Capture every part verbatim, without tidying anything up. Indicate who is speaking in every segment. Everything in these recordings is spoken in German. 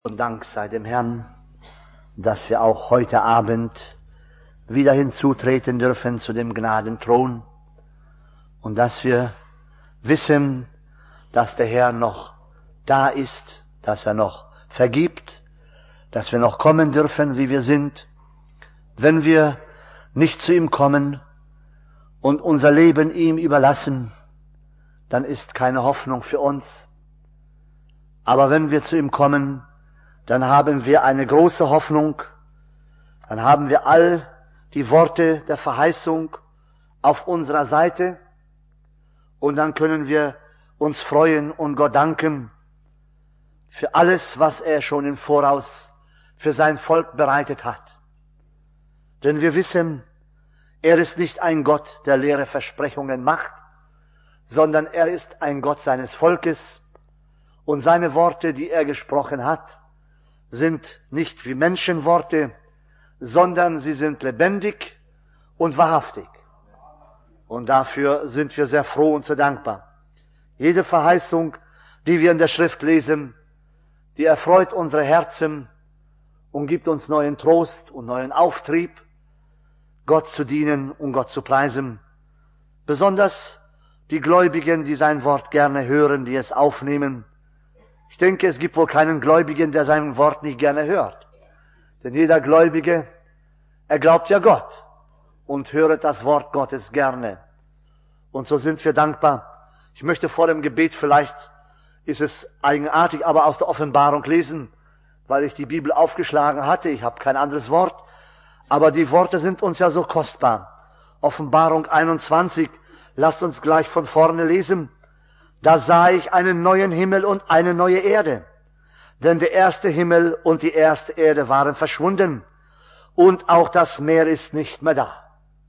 Speaker 1: Und Dank sei dem Herrn, dass wir auch heute Abend wieder hinzutreten dürfen zu dem Gnadenthron und dass wir wissen, dass der Herr noch da ist, dass er noch vergibt, dass wir noch kommen dürfen, wie wir sind. Wenn wir nicht zu ihm kommen und unser Leben ihm überlassen, dann ist keine Hoffnung für uns. Aber wenn wir zu ihm kommen, dann haben wir eine große Hoffnung, dann haben wir all die Worte der Verheißung auf unserer Seite und dann können wir uns freuen und Gott danken für alles, was er schon im Voraus für sein Volk bereitet hat. Denn wir wissen, er ist nicht ein Gott, der leere Versprechungen macht, sondern er ist ein Gott seines Volkes und seine Worte, die er gesprochen hat, sind nicht wie Menschenworte, sondern sie sind lebendig und wahrhaftig. Und dafür sind wir sehr froh und sehr dankbar. Jede Verheißung, die wir in der Schrift lesen, die erfreut unsere Herzen und gibt uns neuen Trost und neuen Auftrieb, Gott zu dienen und Gott zu preisen. Besonders die Gläubigen, die sein Wort gerne hören, die es aufnehmen. Ich denke, es gibt wohl keinen Gläubigen, der sein Wort nicht gerne hört. Denn jeder Gläubige, er glaubt ja Gott und höret das Wort Gottes gerne. Und so sind wir dankbar. Ich möchte vor dem Gebet, vielleicht ist es eigenartig, aber aus der Offenbarung lesen, weil ich die Bibel aufgeschlagen hatte. Ich habe kein anderes Wort. Aber die Worte sind uns ja so kostbar. Offenbarung einundzwanzig, lasst uns gleich von vorne lesen. Da sah ich einen neuen Himmel und eine neue Erde. Denn der erste Himmel und die erste Erde waren verschwunden. Und auch das Meer ist nicht mehr da.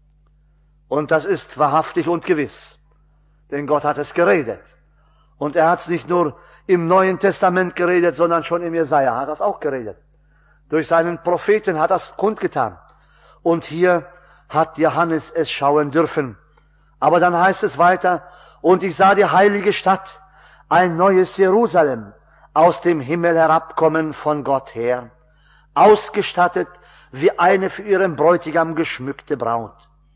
Speaker 1: Und das ist wahrhaftig und gewiss. Denn Gott hat es geredet. Und er hat es nicht nur im Neuen Testament geredet, sondern schon im Jesaja hat er es auch geredet. Durch seinen Propheten hat er es kundgetan. Und hier hat Johannes es schauen dürfen. Aber dann heißt es weiter, und ich sah die heilige Stadt, ein neues Jerusalem, aus dem Himmel herabkommen von Gott her, ausgestattet wie eine für ihren Bräutigam geschmückte Braut.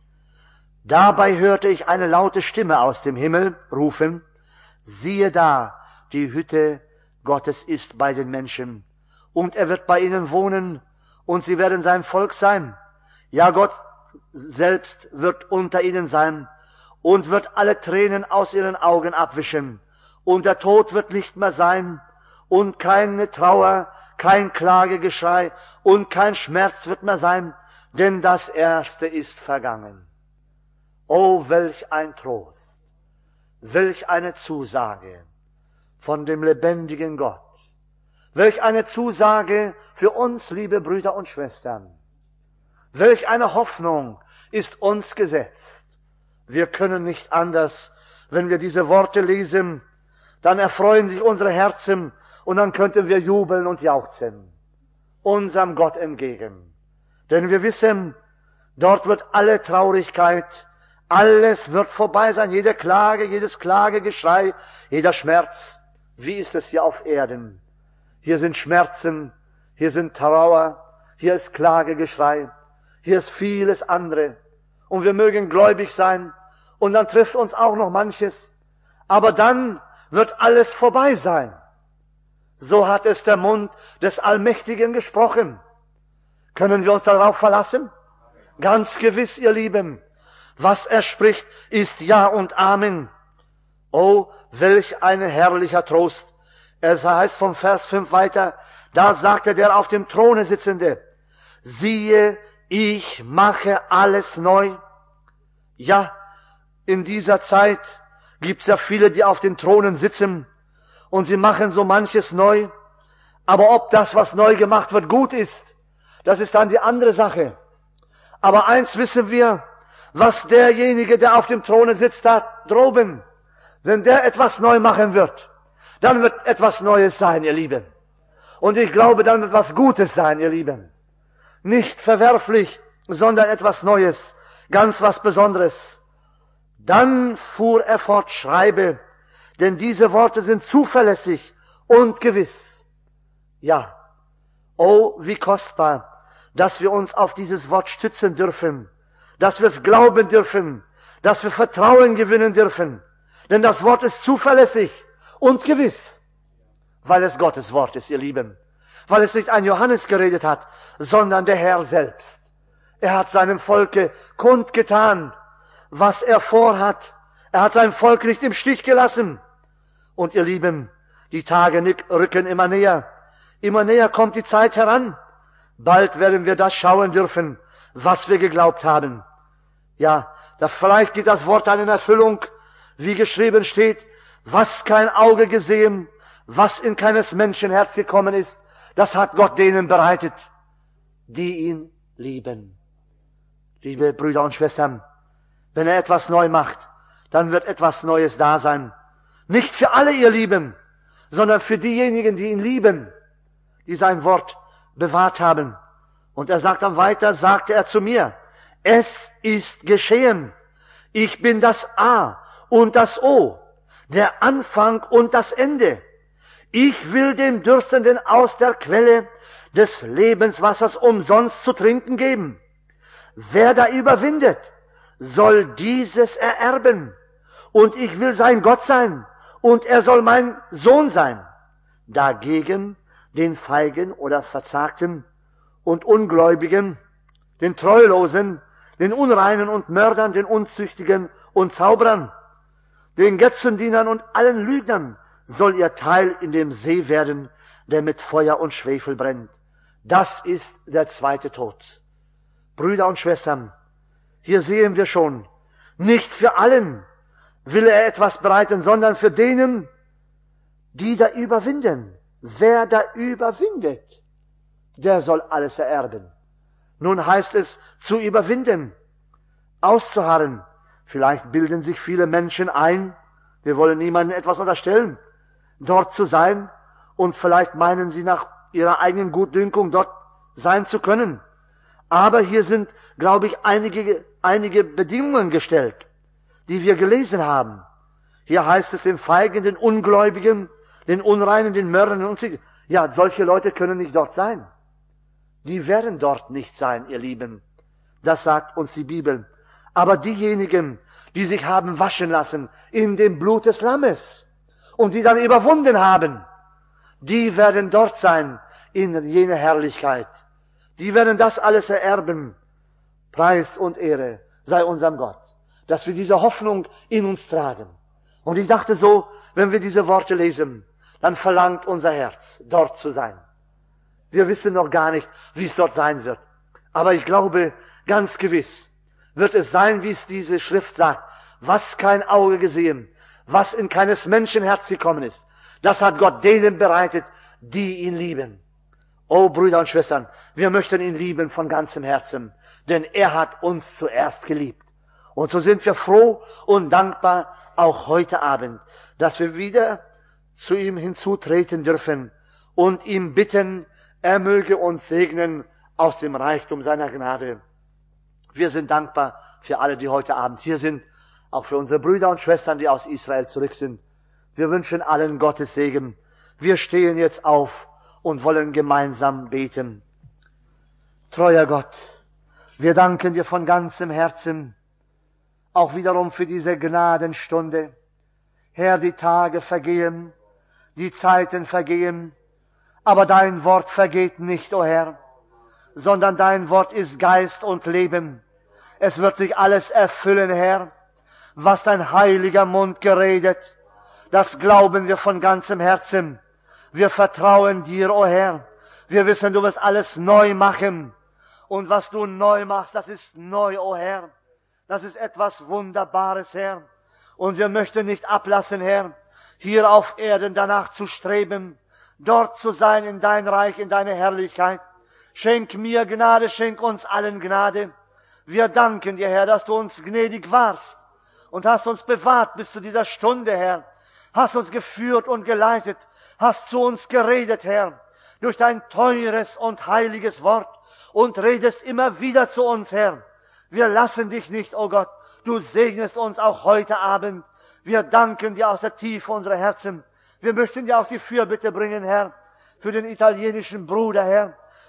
Speaker 1: Dabei hörte ich eine laute Stimme aus dem Himmel rufen, siehe da, die Hütte Gottes ist bei den Menschen, und er wird bei ihnen wohnen, und sie werden sein Volk sein. Ja, Gott selbst wird unter ihnen sein, und wird alle Tränen aus ihren Augen abwischen. Und der Tod wird nicht mehr sein, und keine Trauer, kein Klagegeschrei und kein Schmerz wird mehr sein, denn das Erste ist vergangen. Oh, welch ein Trost, welch eine Zusage von dem lebendigen Gott, welch eine Zusage für uns, liebe Brüder und Schwestern, welch eine Hoffnung ist uns gesetzt. Wir können nicht anders, wenn wir diese Worte lesen, dann erfreuen sich unsere Herzen und dann könnten wir jubeln und jauchzen, unserem Gott entgegen. Denn wir wissen, dort wird alle Traurigkeit, alles wird vorbei sein, jede Klage, jedes Klagegeschrei, jeder Schmerz. Wie ist es hier auf Erden? Hier sind Schmerzen, hier sind Trauer, hier ist Klagegeschrei, hier ist vieles andere. Und wir mögen gläubig sein und dann trifft uns auch noch manches. Aber dann wird alles vorbei sein. So hat es der Mund des Allmächtigen gesprochen. Können wir uns darauf verlassen? Ganz gewiss, ihr Lieben. Was er spricht, ist Ja und Amen. Oh, welch ein herrlicher Trost. Es heißt vom Vers fünf weiter, da sagte der auf dem Throne Sitzende, siehe, ich mache alles neu. Ja, in dieser Zeit gibt's ja viele, die auf den Thronen sitzen und sie machen so manches neu. Aber ob das, was neu gemacht wird, gut ist, das ist dann die andere Sache. Aber eins wissen wir, was derjenige, der auf dem Throne sitzt, da droben, wenn der etwas neu machen wird, dann wird etwas Neues sein, ihr Lieben. Und ich glaube, dann wird etwas Gutes sein, ihr Lieben. Nicht verwerflich, sondern etwas Neues, ganz was Besonderes. Dann fuhr er fort, schreibe, denn diese Worte sind zuverlässig und gewiss. Ja, Oh, wie kostbar, dass wir uns auf dieses Wort stützen dürfen, dass wir es glauben dürfen, dass wir Vertrauen gewinnen dürfen. Denn das Wort ist zuverlässig und gewiss, weil es Gottes Wort ist, ihr Lieben. Weil es nicht ein Johannes geredet hat, sondern der Herr selbst. Er hat seinem Volke kundgetan, was er vorhat. Er hat sein Volk nicht im Stich gelassen. Und ihr Lieben, die Tage rücken immer näher. Immer näher kommt die Zeit heran. Bald werden wir das schauen dürfen, was wir geglaubt haben. Ja, da vielleicht geht das Wort dann in Erfüllung, wie geschrieben steht, was kein Auge gesehen, was in keines Menschen Herz gekommen ist, das hat Gott denen bereitet, die ihn lieben. Liebe Brüder und Schwestern, wenn er etwas neu macht, dann wird etwas Neues da sein. Nicht für alle, ihr Lieben, sondern für diejenigen, die ihn lieben, die sein Wort bewahrt haben. Und er sagt dann weiter, sagte er zu mir, es ist geschehen. Ich bin das A und das O, der Anfang und das Ende. Ich will dem Dürstenden aus der Quelle des Lebenswassers umsonst zu trinken geben. Wer da überwindet, soll dieses ererben. Und ich will sein Gott sein, und er soll mein Sohn sein. Dagegen den Feigen oder Verzagten und Ungläubigen, den Treulosen, den Unreinen und Mördern, den Unzüchtigen und Zauberern, den Götzendienern und allen Lügnern soll ihr Teil in dem See werden, der mit Feuer und Schwefel brennt. Das ist der zweite Tod. Brüder und Schwestern, hier sehen wir schon, nicht für allen will er etwas bereiten, sondern für denen, die da überwinden. Wer da überwindet, der soll alles ererben. Nun heißt es, zu überwinden, auszuharren. Vielleicht bilden sich viele Menschen ein, wir wollen niemandem etwas unterstellen, dort zu sein, und vielleicht meinen sie nach ihrer eigenen Gutdünkung dort sein zu können. Aber hier sind, glaube ich, einige, einige Bedingungen gestellt, die wir gelesen haben. Hier heißt es den Feigen, den Ungläubigen, den Unreinen, den Mördern, den Unzüchtigen. Ja, solche Leute können nicht dort sein. Die werden dort nicht sein, ihr Lieben. Das sagt uns die Bibel. Aber diejenigen, die sich haben waschen lassen in dem Blut des Lammes und die dann überwunden haben, die werden dort sein in jener Herrlichkeit. Die werden das alles ererben. Preis und Ehre sei unserem Gott, dass wir diese Hoffnung in uns tragen. Und ich dachte so, wenn wir diese Worte lesen, dann verlangt unser Herz, dort zu sein. Wir wissen noch gar nicht, wie es dort sein wird. Aber ich glaube, ganz gewiss wird es sein, wie es diese Schrift sagt. Was kein Auge gesehen, was in keines Menschen Herz gekommen ist, das hat Gott denen bereitet, die ihn lieben. Oh, Brüder und Schwestern, wir möchten ihn lieben von ganzem Herzen, denn er hat uns zuerst geliebt. Und so sind wir froh und dankbar, auch heute Abend, dass wir wieder zu ihm hinzutreten dürfen und ihm bitten, er möge uns segnen aus dem Reichtum seiner Gnade. Wir sind dankbar für alle, die heute Abend hier sind, auch für unsere Brüder und Schwestern, die aus Israel zurück sind. Wir wünschen allen Gottes Segen. Wir stehen jetzt auf und wollen gemeinsam beten. Treuer Gott, wir danken dir von ganzem Herzen, auch wiederum für diese Gnadenstunde. Herr, die Tage vergehen, die Zeiten vergehen, aber dein Wort vergeht nicht, o Herr, sondern dein Wort ist Geist und Leben. Es wird sich alles erfüllen, Herr, was dein heiliger Mund geredet. Das glauben wir von ganzem Herzen. Wir vertrauen dir, o Herr. Wir wissen, du wirst alles neu machen. Und was du neu machst, das ist neu, o Herr. Das ist etwas Wunderbares, Herr. Und wir möchten nicht ablassen, Herr, hier auf Erden danach zu streben, dort zu sein in dein Reich, in deine Herrlichkeit. Schenk mir Gnade, schenk uns allen Gnade. Wir danken dir, Herr, dass du uns gnädig warst und hast uns bewahrt bis zu dieser Stunde, Herr. Hast uns geführt und geleitet, hast zu uns geredet, Herr, durch dein teures und heiliges Wort und redest immer wieder zu uns, Herr. Wir lassen dich nicht, o Gott. Du segnest uns auch heute Abend. Wir danken dir aus der Tiefe unserer Herzen. Wir möchten dir auch die Fürbitte bringen, Herr, für den italienischen Bruder, Herr,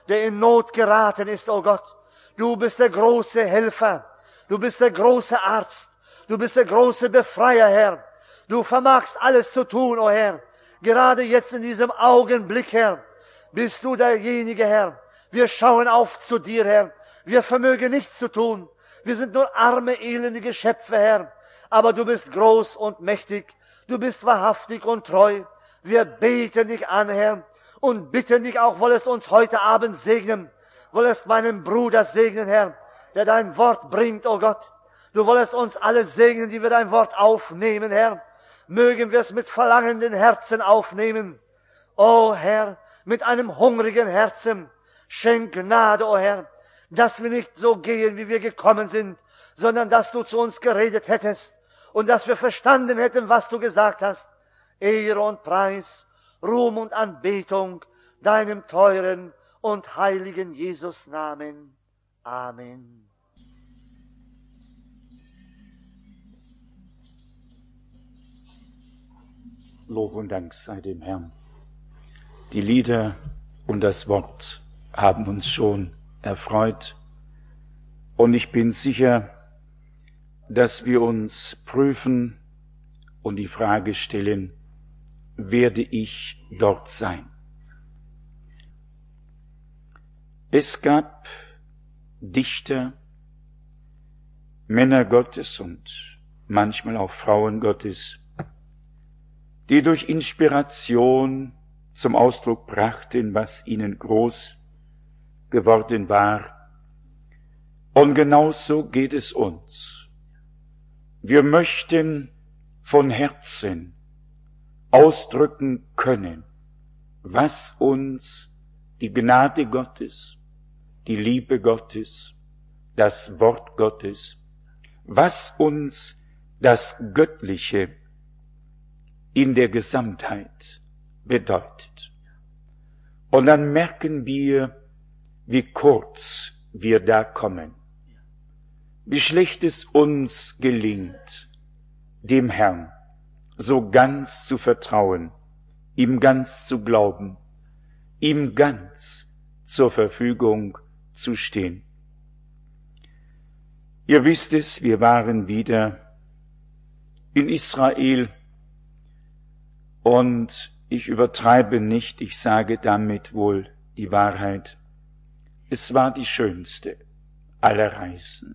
Speaker 1: der in Not geraten ist, o Gott. Du bist der große Helfer. Du bist der große Arzt. Du bist der große Befreier, Herr. Du vermagst alles zu tun, o Herr. Gerade jetzt in diesem Augenblick, Herr, bist du derjenige, Herr. Wir schauen auf zu dir, Herr. Wir vermögen nichts zu tun. Wir sind nur arme, elende Geschöpfe, Herr. Aber du bist groß und mächtig. Du bist wahrhaftig und treu. Wir beten dich an, Herr, und bitten dich auch, wollest uns heute Abend segnen. Wollest meinen Bruder segnen, Herr, der dein Wort bringt, o Gott. Du wollest uns alle segnen, die wir dein Wort aufnehmen, Herr. Mögen wir es mit verlangenden Herzen aufnehmen. O Herr, mit einem hungrigen Herzen. Schenk Gnade, o Herr, dass wir nicht so gehen, wie wir gekommen sind, sondern dass du zu uns geredet hättest und dass wir verstanden hätten, was du gesagt hast. Ehre und Preis, Ruhm und Anbetung deinem teuren und heiligen Jesus Namen. Amen.
Speaker 2: Lob und Dank sei dem Herrn. Die Lieder und das Wort haben uns schon erfreut. Und ich bin sicher, dass wir uns prüfen und die Frage stellen, werde ich dort sein? Es gab Dichter, Männer Gottes und manchmal auch Frauen Gottes, die durch Inspiration zum Ausdruck brachten, was ihnen groß geworden war. Und genauso geht es uns. Wir möchten von Herzen ausdrücken können, was uns die Gnade Gottes, die Liebe Gottes, das Wort Gottes, was uns das Göttliche in der Gesamtheit bedeutet. Und dann merken wir, wie kurz wir da kommen, wie schlecht es uns gelingt, dem Herrn so ganz zu vertrauen, ihm ganz zu glauben, ihm ganz zur Verfügung zu stehen. Ihr wisst es, wir waren wieder in Israel und ich übertreibe nicht, ich sage damit wohl die Wahrheit. Es war die schönste aller Reisen.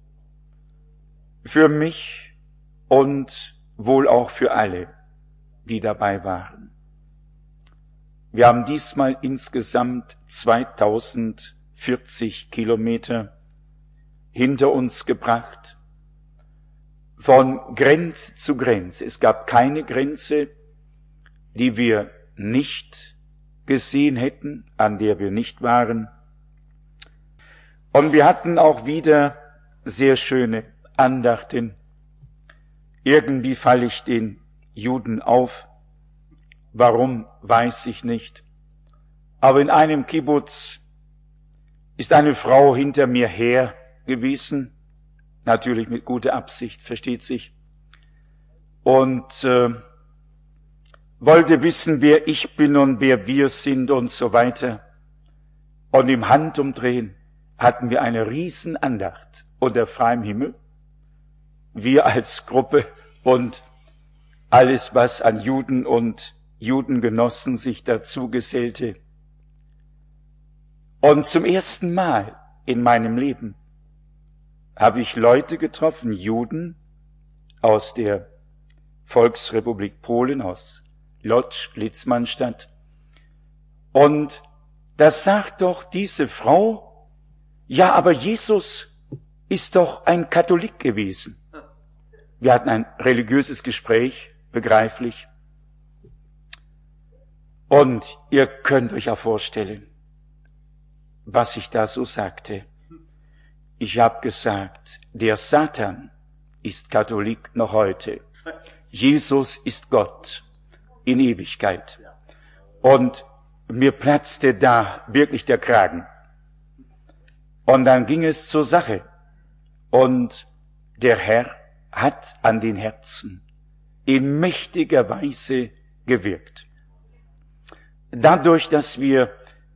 Speaker 2: Für mich und wohl auch für alle, die dabei waren. Wir haben diesmal insgesamt zweitausendvierzig Kilometer hinter uns gebracht, von Grenze zu Grenze. Es gab keine Grenze, die wir nicht gesehen hätten, an der wir nicht waren. Und wir hatten auch wieder sehr schöne Andachten. Irgendwie falle ich den Juden auf. Warum, weiß ich nicht. Aber in einem Kibbutz ist eine Frau hinter mir her gewesen, natürlich mit guter Absicht, versteht sich, und äh, wollte wissen, wer ich bin und wer wir sind und so weiter. Und im Handumdrehen hatten wir eine Riesenandacht unter freiem Himmel, wir als Gruppe und alles, was an Juden und Judengenossen sich dazu gesellte. Und zum ersten Mal in meinem Leben habe ich Leute getroffen, Juden aus der Volksrepublik Polen, aus Lodz, Litzmannstadt. Und das sagt doch diese Frau, ja, aber Jesus ist doch ein Katholik gewesen. Wir hatten ein religiöses Gespräch, begreiflich. Und ihr könnt euch ja vorstellen, was ich da so sagte. Ich habe gesagt, der Satan ist Katholik noch heute. Jesus ist Gott in Ewigkeit. Und mir platzte da wirklich der Kragen. Und dann ging es zur Sache. Und der Herr hat an den Herzen in mächtiger Weise gewirkt. Dadurch, dass wir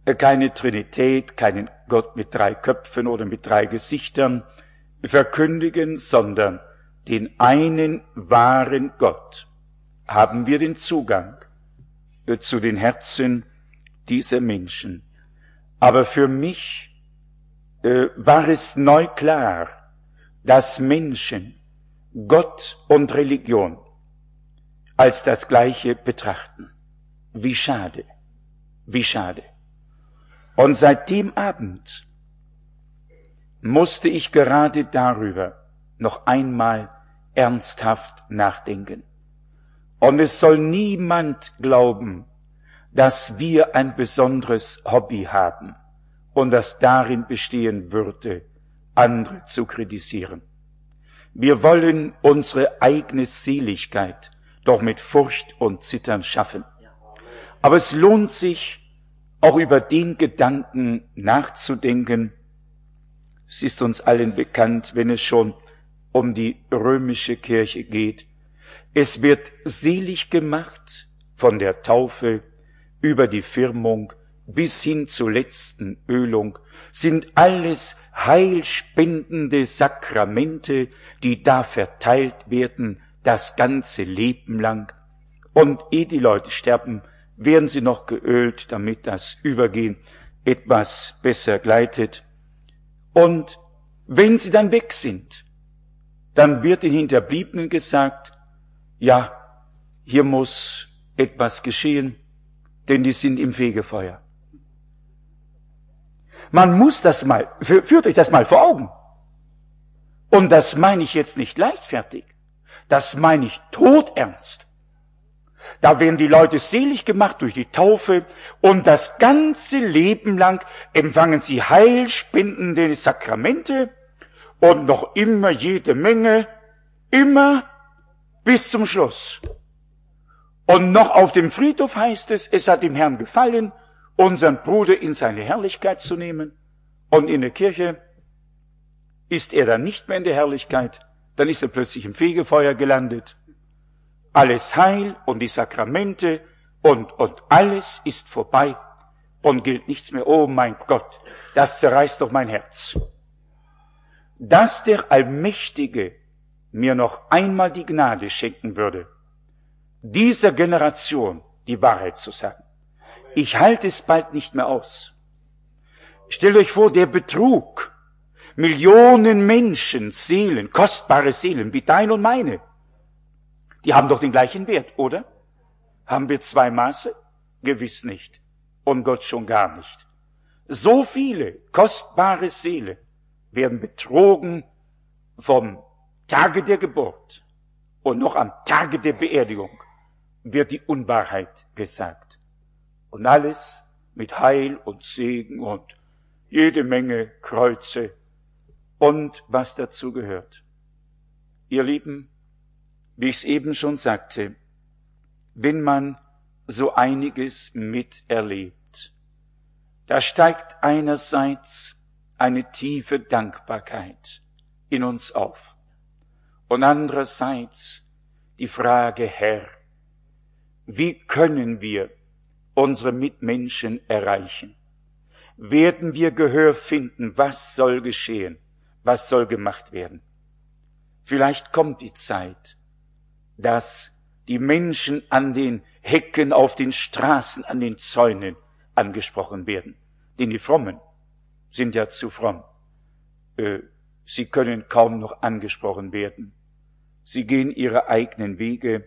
Speaker 2: keine Trinität, keinen Gott mit drei Köpfen oder mit drei Gesichtern verkündigen, sondern den einen wahren Gott, haben wir den Zugang zu den Herzen dieser Menschen. Aber für mich äh, war es neu klar, dass Menschen Gott und Religion als das Gleiche betrachten. Wie schade, wie schade. Und seit dem Abend musste ich gerade darüber noch einmal ernsthaft nachdenken. Und es soll niemand glauben, dass wir ein besonderes Hobby haben und das darin bestehen würde, andere zu kritisieren. Wir wollen unsere eigene Seligkeit doch mit Furcht und Zittern schaffen. Aber es lohnt sich, auch über den Gedanken nachzudenken. Es ist uns allen bekannt, wenn es schon um die römische Kirche geht. Es wird selig gemacht von der Taufe über die Firmung bis hin zur letzten Ölung, sind alles heilspendende Sakramente, die da verteilt werden, das ganze Leben lang. Und ehe die Leute sterben, werden sie noch geölt, damit das Übergehen etwas besser gleitet. Und wenn sie dann weg sind, dann wird den Hinterbliebenen gesagt, ja, hier muss etwas geschehen, denn die sind im Fegefeuer. Man muss das mal, führt euch das mal vor Augen. Und das meine ich jetzt nicht leichtfertig, das meine ich todernst. Da werden die Leute selig gemacht durch die Taufe und das ganze Leben lang empfangen sie heilspendende Sakramente und noch immer jede Menge, immer bis zum Schluss. Und noch auf dem Friedhof heißt es, es hat dem Herrn gefallen, unseren Bruder in seine Herrlichkeit zu nehmen. Und in der Kirche ist er dann nicht mehr in der Herrlichkeit, dann ist er plötzlich im Fegefeuer gelandet. Alles Heil und die Sakramente und, und alles ist vorbei und gilt nichts mehr. Oh mein Gott, das zerreißt doch mein Herz. Dass der Allmächtige mir noch einmal die Gnade schenken würde, dieser Generation die Wahrheit zu sagen. Ich halte es bald nicht mehr aus. Stellt euch vor, der Betrug, Millionen Menschen, Seelen, kostbare Seelen, wie dein und meine, die haben doch den gleichen Wert, oder? Haben wir zwei Maße? Gewiss nicht. Und Gott schon gar nicht. So viele kostbare Seelen werden betrogen vom Tage der Geburt und noch am Tage der Beerdigung wird die Unwahrheit gesagt. Und alles mit Heil und Segen und jede Menge Kreuze und was dazu gehört. Ihr Lieben, wie ich es eben schon sagte, wenn man so einiges miterlebt, da steigt einerseits eine tiefe Dankbarkeit in uns auf und andererseits die Frage, Herr, wie können wir unsere Mitmenschen erreichen? Werden wir Gehör finden? Was soll geschehen? Was soll gemacht werden? Vielleicht kommt die Zeit, dass die Menschen an den Hecken, auf den Straßen, an den Zäunen angesprochen werden. Denn die Frommen sind ja zu fromm. Äh, sie können kaum noch angesprochen werden. Sie gehen ihre eigenen Wege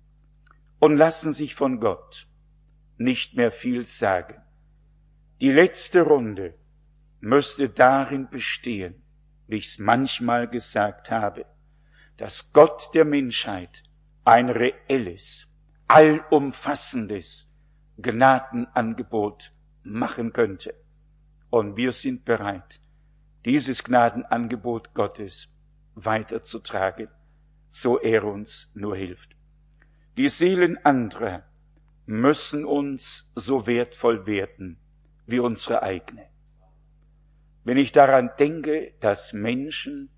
Speaker 2: und lassen sich von Gott nicht mehr viel sagen. Die letzte Runde müsste darin bestehen, wie ich es manchmal gesagt habe, dass Gott der Menschheit ein reelles, allumfassendes Gnadenangebot machen könnte. Und wir sind bereit, dieses Gnadenangebot Gottes weiterzutragen, so er uns nur hilft. Die Seelen anderer müssen uns so wertvoll werden wie unsere eigene. Wenn ich daran denke, dass Menschen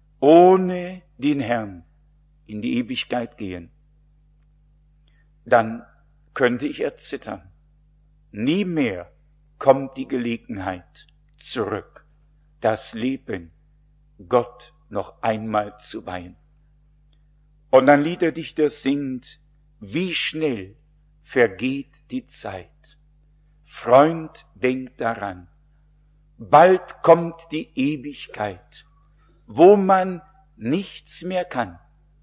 Speaker 2: ohne den Herrn in die Ewigkeit gehen, dann könnte ich erzittern. Nie mehr kommt die Gelegenheit zurück, das Leben Gott noch einmal zu weihen. Und ein Liederdichter singt, wie schnell vergeht die Zeit. Freund, denk daran, bald kommt die Ewigkeit, wo man nichts mehr kann.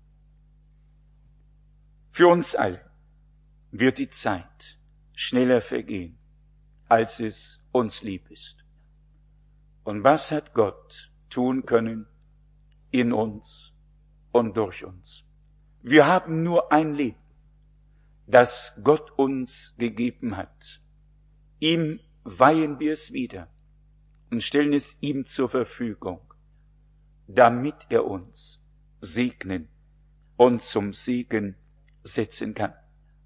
Speaker 2: Für uns alle wird die Zeit schneller vergehen, als es uns lieb ist. Und was hat Gott tun können in uns und durch uns? Wir haben nur ein Leben, das Gott uns gegeben hat. Ihm weihen wir es wieder und stellen es ihm zur Verfügung, damit er uns segnen und zum Segen setzen kann.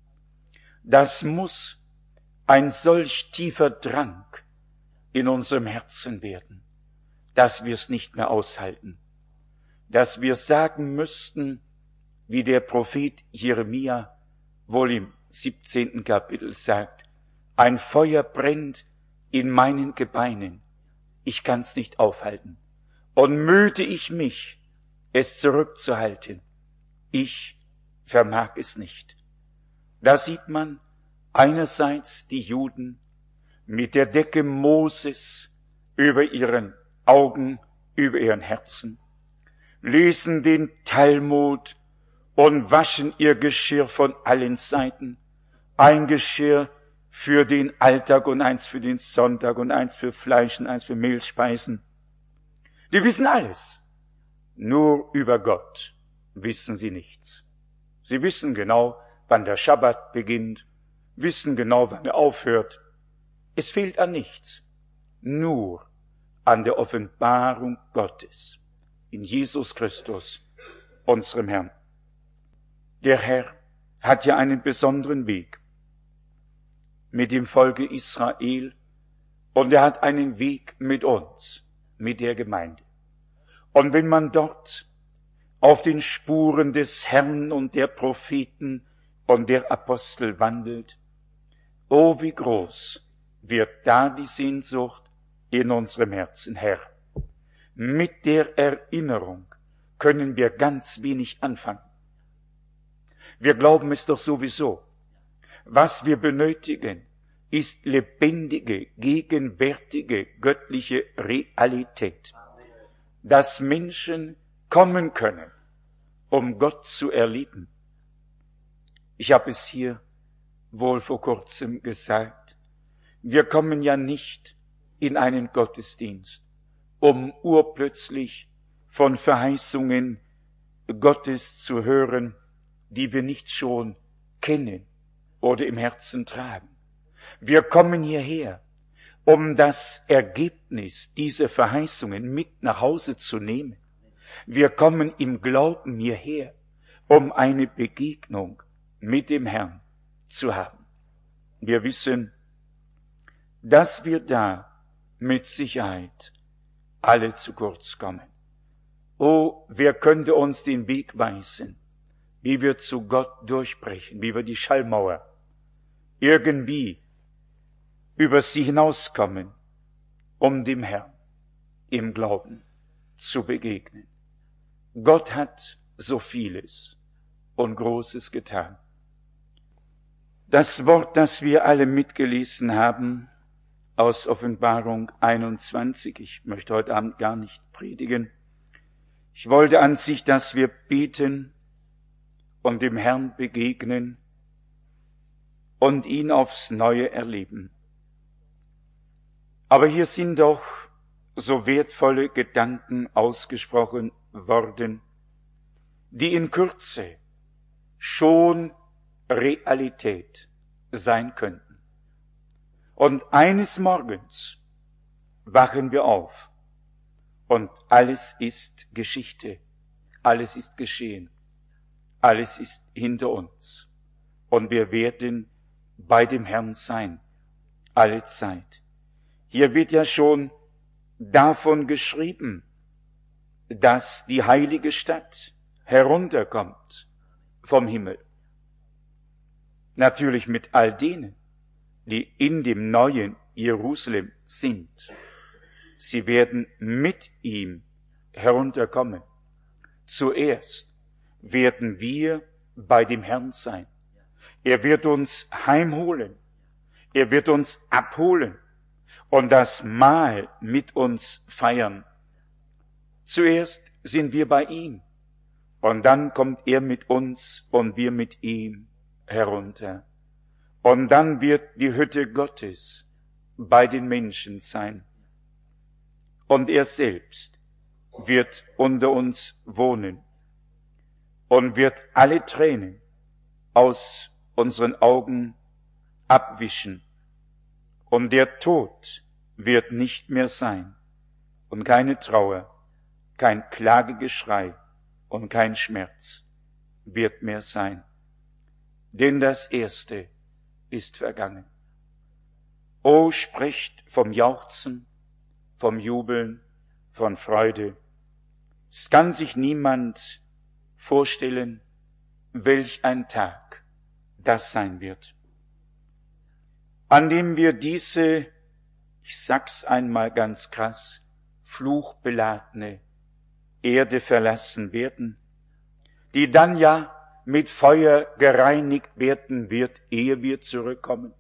Speaker 2: Das muss ein solch tiefer Drang in unserem Herzen werden, dass wir es nicht mehr aushalten, dass wir sagen müssten, wie der Prophet Jeremia wohl im siebzehnten Kapitel sagt, ein Feuer brennt in meinen Gebeinen, ich kann's nicht aufhalten. Und mühte ich mich, es zurückzuhalten, ich vermag es nicht. Da sieht man einerseits die Juden mit der Decke Moses über ihren Augen, über ihren Herzen, lesen den Talmud und waschen ihr Geschirr von allen Seiten. Ein Geschirr für den Alltag und eins für den Sonntag und eins für Fleisch und eins für Mehlspeisen. Die wissen alles. Nur über Gott wissen sie nichts. Sie wissen genau, wann der Schabbat beginnt, wissen genau, wann er aufhört. Es fehlt an nichts, nur an der Offenbarung Gottes in Jesus Christus, unserem Herrn. Der Herr hat ja einen besonderen Weg mit dem Volke Israel und er hat einen Weg mit uns, mit der Gemeinde. Und wenn man dort auf den Spuren des Herrn und der Propheten und der Apostel wandelt, oh, wie groß wird da die Sehnsucht in unserem Herzen, Herr. Mit der Erinnerung können wir ganz wenig anfangen. Wir glauben es doch sowieso. Was wir benötigen, ist lebendige, gegenwärtige, göttliche Realität. Dass Menschen kommen können, um Gott zu erleben. Ich habe es hier wohl vor kurzem gesagt. Wir kommen ja nicht in einen Gottesdienst, um urplötzlich von Verheißungen Gottes zu hören, die wir nicht schon kennen oder im Herzen tragen. Wir kommen hierher, um das Ergebnis dieser Verheißungen mit nach Hause zu nehmen. Wir kommen im Glauben hierher, um eine Begegnung mit dem Herrn zu haben. Wir wissen, dass wir da mit Sicherheit alle zu kurz kommen. Oh, wer könnte uns den Weg weisen, wie wir zu Gott durchbrechen, wie wir die Schallmauer irgendwie über sie hinauskommen, um dem Herrn im Glauben zu begegnen. Gott hat so vieles und Großes getan. Das Wort, das wir alle mitgelesen haben, aus Offenbarung einundzwanzig, ich möchte heute Abend gar nicht predigen. Ich wollte an sich, dass wir beten und dem Herrn begegnen und ihn aufs Neue erleben. Aber hier sind doch so wertvolle Gedanken ausgesprochen worden, die in Kürze schon Realität sein könnten. Und eines Morgens wachen wir auf und alles ist Geschichte, alles ist geschehen, alles ist hinter uns und wir werden bei dem Herrn sein, alle Zeit. Hier wird ja schon davon geschrieben, dass die heilige Stadt herunterkommt vom Himmel. Natürlich mit all denen, die in dem neuen Jerusalem sind. Sie werden mit ihm herunterkommen. Zuerst werden wir bei dem Herrn sein. Er wird uns heimholen. Er wird uns abholen und das Mahl mit uns feiern. Zuerst sind wir bei ihm und dann kommt er mit uns und wir mit ihm herunter. Und dann wird die Hütte Gottes bei den Menschen sein. Und er selbst wird unter uns wohnen und wird alle Tränen aus unseren Augen abwischen. Und der Tod wird nicht mehr sein und keine Trauer, kein Klagegeschrei und kein Schmerz wird mehr sein. Denn das Erste ist vergangen. O, sprecht vom Jauchzen, vom Jubeln, von Freude. Es kann sich niemand vorstellen, welch ein Tag das sein wird, an dem wir diese, ich sag's einmal ganz krass, fluchbeladene Erde verlassen werden, die dann ja mit Feuer gereinigt werden wird, ehe wir zurückkommen.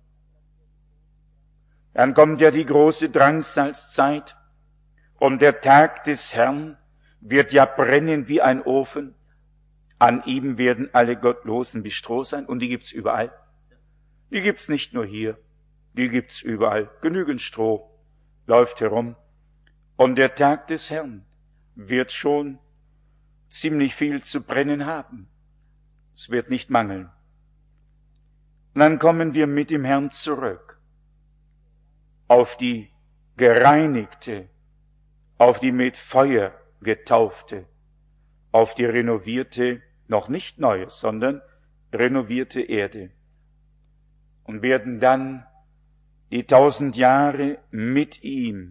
Speaker 2: Dann kommt ja die große Drangsalzzeit und der Tag des Herrn wird ja brennen wie ein Ofen. An ihm werden alle Gottlosen wie Stroh sein und die gibt's überall. Die gibt's nicht nur hier, die gibt's überall. Genügend Stroh läuft herum. Und der Tag des Herrn wird schon ziemlich viel zu brennen haben. Es wird nicht mangeln. Und dann kommen wir mit dem Herrn zurück auf die gereinigte, auf die mit Feuer getaufte, auf die renovierte, noch nicht neue, sondern renovierte Erde und werden dann die tausend Jahre mit ihm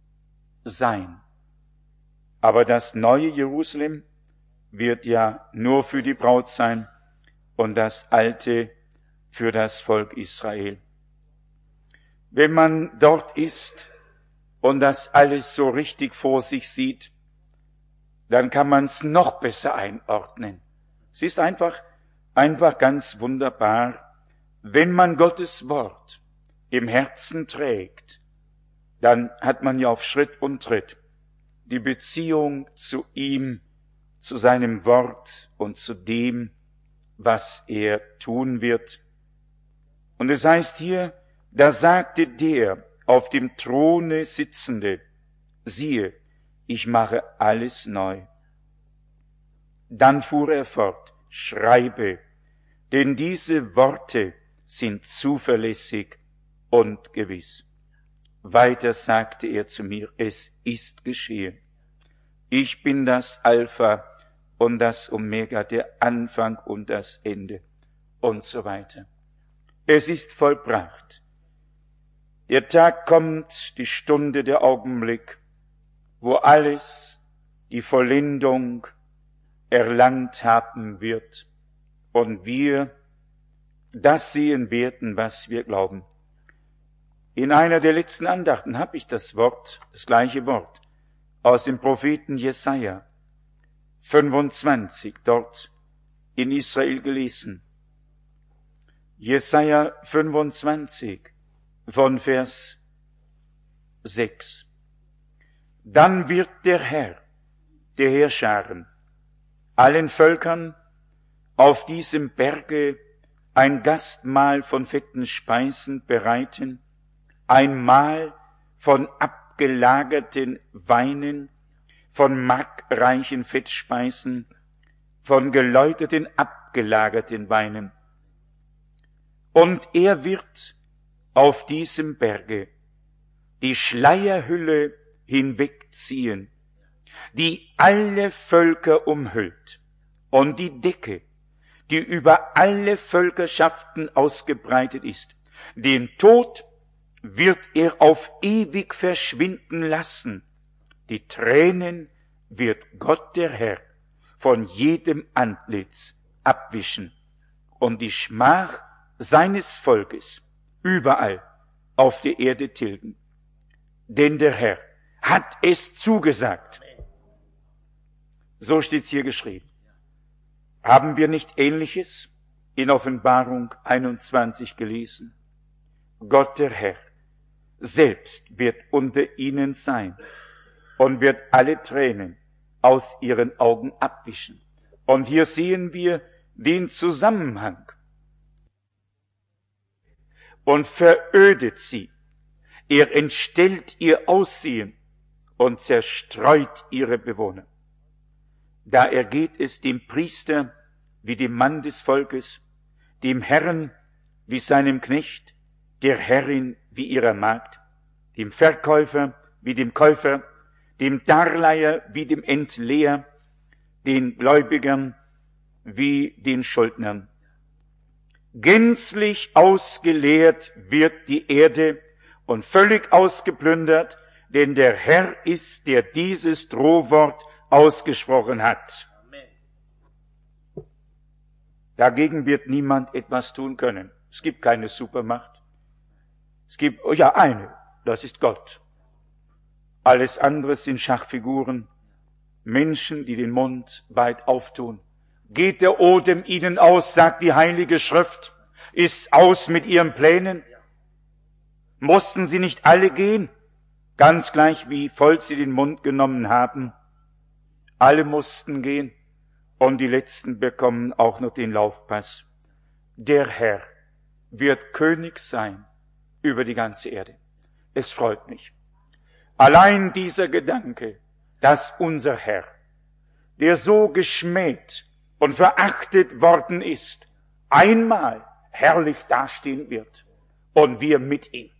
Speaker 2: sein. Aber das neue Jerusalem wird ja nur für die Braut sein und das alte für das Volk Israel. Wenn man dort ist und das alles so richtig vor sich sieht, dann kann man es noch besser einordnen. Es ist einfach, einfach ganz wunderbar, wenn man Gottes Wort im Herzen trägt, dann hat man ja auf Schritt und Tritt die Beziehung zu ihm, zu seinem Wort und zu dem, was er tun wird. Und es heißt hier, da sagte der auf dem Throne Sitzende, siehe, ich mache alles neu. Dann fuhr er fort, schreibe, denn diese Worte sind zuverlässig und gewiss. Weiter sagte er zu mir, es ist geschehen. Ich bin das Alpha und das Omega, der Anfang und das Ende und so weiter. Es ist vollbracht. Der Tag kommt, die Stunde, der Augenblick, wo alles die Vollendung erlangt haben wird und wir das sehen werden, was wir glauben. In einer der letzten Andachten habe ich das Wort, das gleiche Wort, aus dem Propheten Jesaja fünfundzwanzig dort in Israel gelesen. Jesaja fünfundzwanzig von Vers sechs. Dann wird der Herr, der Heerscharen, allen Völkern auf diesem Berge ein Gastmahl von fetten Speisen bereiten, ein Mahl von abgelagerten Weinen, von markreichen Fettspeisen, von geläuterten abgelagerten Weinen. Und er wird auf diesem Berge die Schleierhülle hinwegziehen, die alle Völker umhüllt, und die Decke, die über alle Völkerschaften ausgebreitet ist. Den Tod wird er auf ewig verschwinden lassen. Die Tränen wird Gott der Herr von jedem Antlitz abwischen und die Schmach seines Volkes überall auf der Erde tilgen. Denn der Herr hat es zugesagt. So steht's hier geschrieben. Haben wir nicht Ähnliches in Offenbarung einundzwanzig gelesen? Gott der Herr selbst wird unter ihnen sein und wird alle Tränen aus ihren Augen abwischen. Und hier sehen wir den Zusammenhang. Und verödet sie. Er entstellt ihr Aussehen und zerstreut ihre Bewohner. Da ergeht es dem Priester wie dem Mann des Volkes, dem Herrn wie seinem Knecht, der Herrin wie ihrer Magd, dem Verkäufer wie dem Käufer, dem Darleiher wie dem Entleher, den Gläubigern wie den Schuldnern. Gänzlich ausgeleert wird die Erde und völlig ausgeplündert, denn der Herr ist, der dieses Drohwort ausgesprochen hat. Amen. Dagegen wird niemand etwas tun können. Es gibt keine Supermacht. Es gibt, oh ja, eine, das ist Gott. Alles andere sind Schachfiguren, Menschen, die den Mund weit auftun. Geht der Odem ihnen aus, sagt die Heilige Schrift, ist aus mit ihren Plänen. Mussten sie nicht alle gehen? Ganz gleich, wie voll sie den Mund genommen haben. Alle mussten gehen und die Letzten bekommen auch noch den Laufpass. Der Herr wird König sein über die ganze Erde. Es freut mich. Allein dieser Gedanke, dass unser Herr, der so geschmäht und verachtet worden ist, einmal herrlich dastehen wird und wir mit ihm.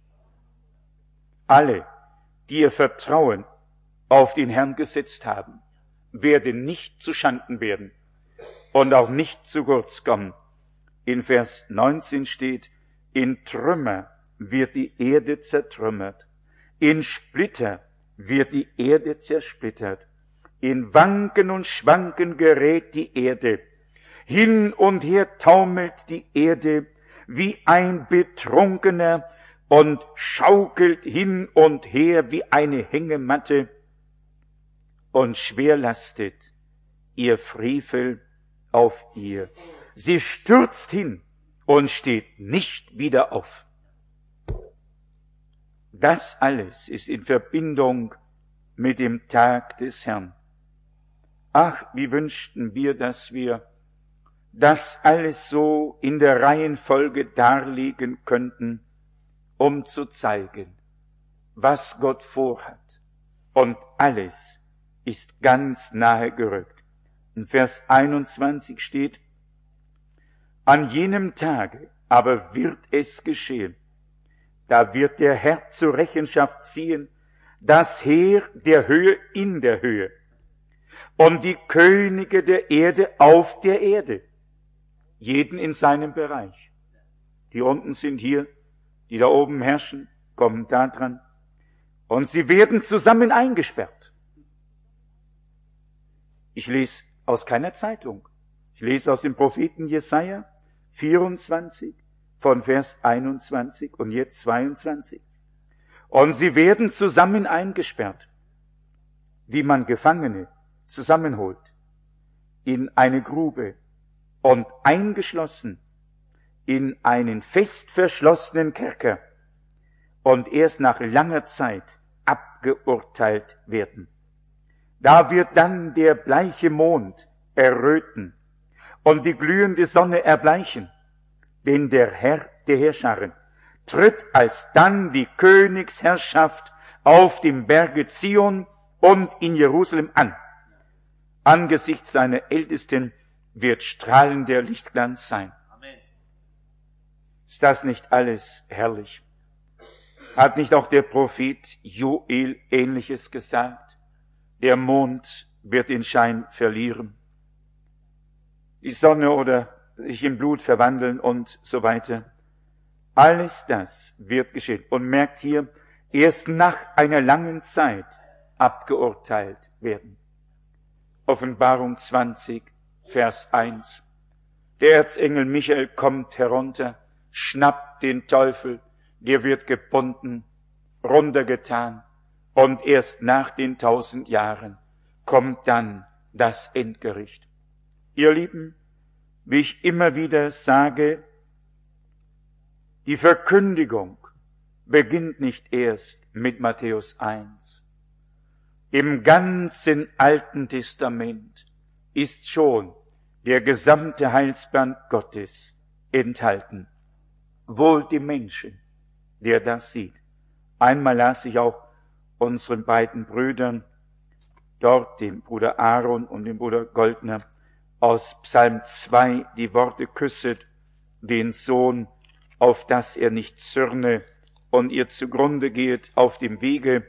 Speaker 2: Alle, die ihr Vertrauen auf den Herrn gesetzt haben, werden nicht zu Schanden werden und auch nicht zu kurz kommen. In Vers neunzehn steht, in Trümmer wird die Erde zertrümmert, in Splitter wird die Erde zersplittert, in Wanken und Schwanken gerät die Erde, hin und her taumelt die Erde wie ein Betrunkener und schaukelt hin und her wie eine Hängematte, und schwer lastet ihr Frevel auf ihr. Sie stürzt hin und steht nicht wieder auf. Das alles ist in Verbindung mit dem Tag des Herrn. Ach, wie wünschten wir, dass wir das alles so in der Reihenfolge darlegen könnten, um zu zeigen, was Gott vorhat. Und alles ist ganz nahe gerückt. In Vers einundzwanzig steht, an jenem Tage aber wird es geschehen, da wird der Herr zur Rechenschaft ziehen, das Heer der Höhe in der Höhe und die Könige der Erde auf der Erde, jeden in seinem Bereich. Die unten sind hier, die da oben herrschen, kommen da dran, und sie werden zusammen eingesperrt. Ich lese aus keiner Zeitung. Ich lese aus dem Propheten Jesaja vierundzwanzig von Vers einundzwanzig und jetzt zweiundzwanzig. Und sie werden zusammen eingesperrt, wie man Gefangene zusammenholt in eine Grube und eingeschlossen in einen fest verschlossenen Kerker und erst nach langer Zeit abgeurteilt werden. Da wird dann der bleiche Mond erröten und die glühende Sonne erbleichen, denn der Herr der Herrscharen tritt alsdann die Königsherrschaft auf dem Berge Zion und in Jerusalem an. Angesichts seiner Ältesten wird strahlender Lichtglanz sein. Amen. Ist das nicht alles herrlich? Hat nicht auch der Prophet Joel Ähnliches gesagt? Der Mond wird den Schein verlieren, die Sonne oder sich in Blut verwandeln und so weiter. Alles das wird geschehen. Und merkt hier, erst nach einer langen Zeit abgeurteilt werden. Offenbarung zwanzig, Vers eins. Der Erzengel Michael kommt herunter, schnappt den Teufel, der wird gebunden, runtergetan, und erst nach den tausend Jahren kommt dann das Endgericht. Ihr Lieben, wie ich immer wieder sage, die Verkündigung beginnt nicht erst mit Matthäus eins. Im ganzen Alten Testament ist schon der gesamte Heilsplan Gottes enthalten. Wohl dem Menschen, der das sieht. Einmal las ich auch unseren beiden Brüdern, dort dem Bruder Aaron und dem Bruder Goldner, aus Psalm zwei die Worte: Küsset den Sohn, auf dass er nicht zürne und ihr zugrunde gehet auf dem Wege.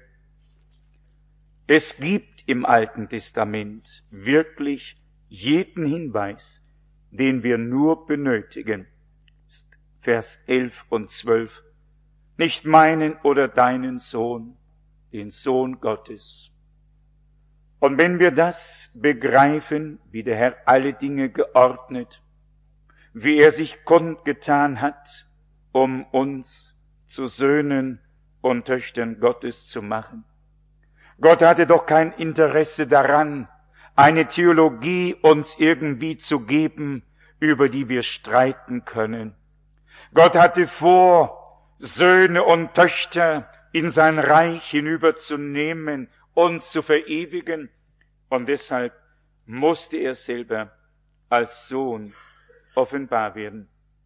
Speaker 2: Es gibt im Alten Testament wirklich jeden Hinweis, den wir nur benötigen. Vers elf und zwölf. Nicht meinen oder deinen Sohn, den Sohn Gottes. Und wenn wir das begreifen, wie der Herr alle Dinge geordnet, wie er sich kundgetan hat, um uns zu Söhnen und Töchtern Gottes zu machen. Gott hatte doch kein Interesse daran, eine Theologie uns irgendwie zu geben, über die wir streiten können. Gott hatte vor, Söhne und Töchter in sein Reich hinüberzunehmen und zu verewigen, und deshalb musste er selber als Sohn offenbar werden.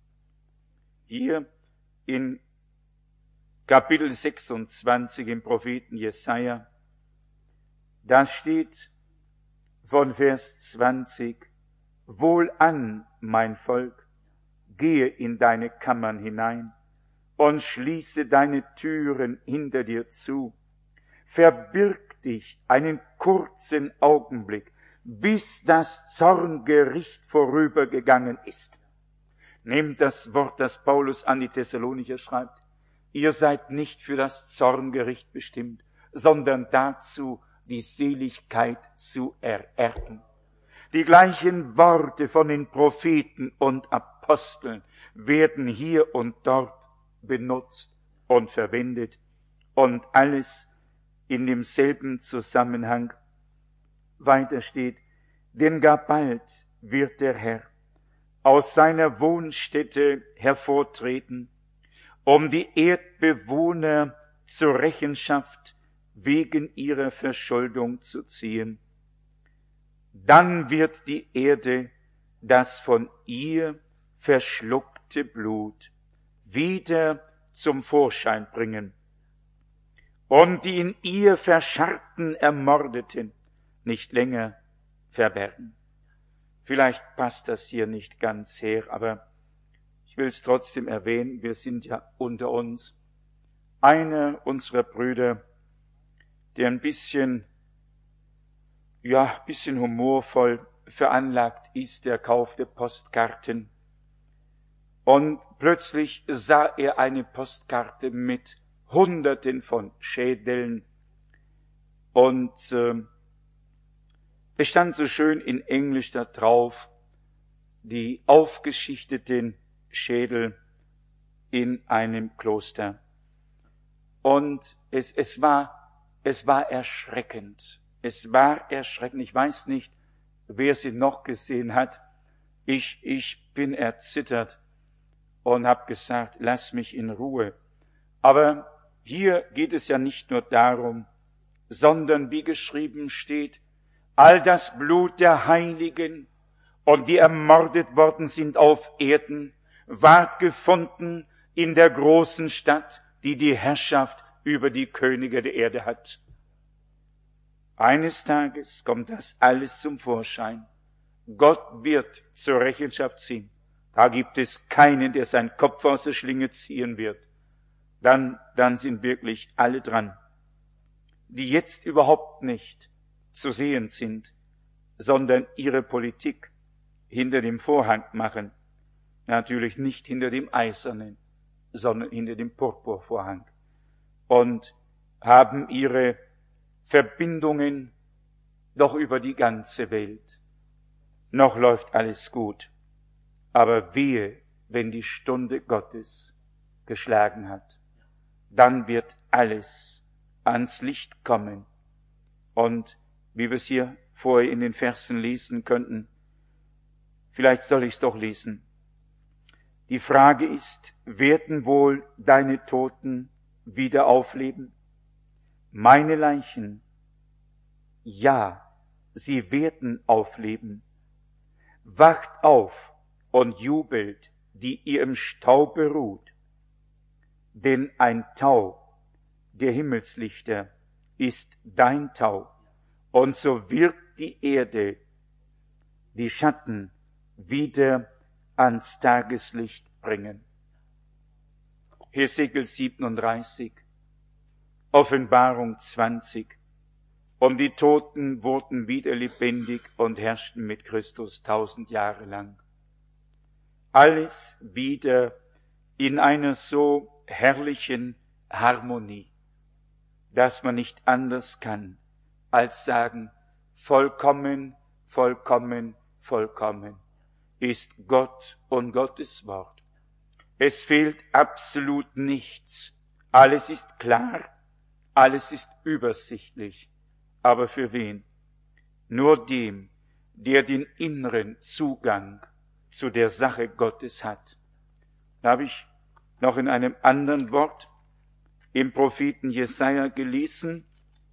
Speaker 2: Hier in Kapitel sechsundzwanzig im Propheten Jesaja, da steht von Vers zwanzig: Wohlan, mein Volk, gehe in deine Kammern hinein und schließe deine Türen hinter dir zu. Verbirg dich einen kurzen Augenblick, bis das Zorngericht vorübergegangen ist. Nehmt das Wort, das Paulus an die Thessalonicher schreibt. Ihr seid nicht für das Zorngericht bestimmt, sondern dazu, die Seligkeit zu ererben. Die gleichen Worte von den Propheten und Aposteln werden hier und dort benutzt und verwendet, und alles in demselben Zusammenhang. Weiter steht: Denn gar bald wird der Herr aus seiner Wohnstätte hervortreten, um die Erdbewohner zur Rechenschaft wegen ihrer Verschuldung zu ziehen. Dann wird die Erde das von ihr verschluckte Blut wieder zum Vorschein bringen und die in ihr verscharrten Ermordeten nicht länger verbergen. Vielleicht passt das hier nicht ganz her, aber ich will es trotzdem erwähnen, wir sind ja unter uns. Einer unserer Brüder, der ein bisschen, ja, ein bisschen humorvoll veranlagt ist, der kaufte Postkarten. Und plötzlich sah er eine Postkarte mit Hunderten von Schädeln. Und äh, es stand so schön in Englisch da drauf, die aufgeschichteten Schädel in einem Kloster. Und es, es war Es war erschreckend. Es war erschreckend. Ich weiß nicht, wer sie noch gesehen hat. Ich, ich bin erzittert und habe gesagt, lass mich in Ruhe. Aber hier geht es ja nicht nur darum, sondern wie geschrieben steht, all das Blut der Heiligen und die ermordet worden sind auf Erden, ward gefunden in der großen Stadt, die die Herrschaft über die Könige der Erde hat. Eines Tages kommt das alles zum Vorschein. Gott wird zur Rechenschaft ziehen. Da gibt es keinen, der seinen Kopf aus der Schlinge ziehen wird. Dann, dann sind wirklich alle dran, die jetzt überhaupt nicht zu sehen sind, sondern ihre Politik hinter dem Vorhang machen. Natürlich nicht hinter dem Eisernen, sondern hinter dem Purpurvorhang. Und haben ihre Verbindungen doch über die ganze Welt. Noch läuft alles gut, aber wehe, wenn die Stunde Gottes geschlagen hat. dann wird alles ans Licht kommen. Und wie wir es hier vorher in den Versen lesen könnten, vielleicht soll ich es doch lesen. Die Frage ist, werden wohl deine Toten wieder aufleben? Meine Leichen, ja, sie werden aufleben. Wacht auf und jubelt, die ihr im Staube ruht. Denn ein Tau der Himmelslichter ist dein Tau, und so wird die Erde die Schatten wieder ans Tageslicht bringen. Hesekiel siebenunddreißig, Offenbarung zwanzig. Und die Toten wurden wieder lebendig und herrschten mit Christus tausend Jahre lang. Alles wieder in einer so herrlichen Harmonie, dass man nicht anders kann, als sagen, vollkommen, vollkommen, vollkommen ist Gott und Gottes Wort. Es fehlt absolut nichts. Alles ist klar, alles ist übersichtlich. Aber für wen? Nur dem, der den inneren Zugang zu der Sache Gottes hat. Da habe ich noch in einem anderen Wort im Propheten Jesaja gelesen,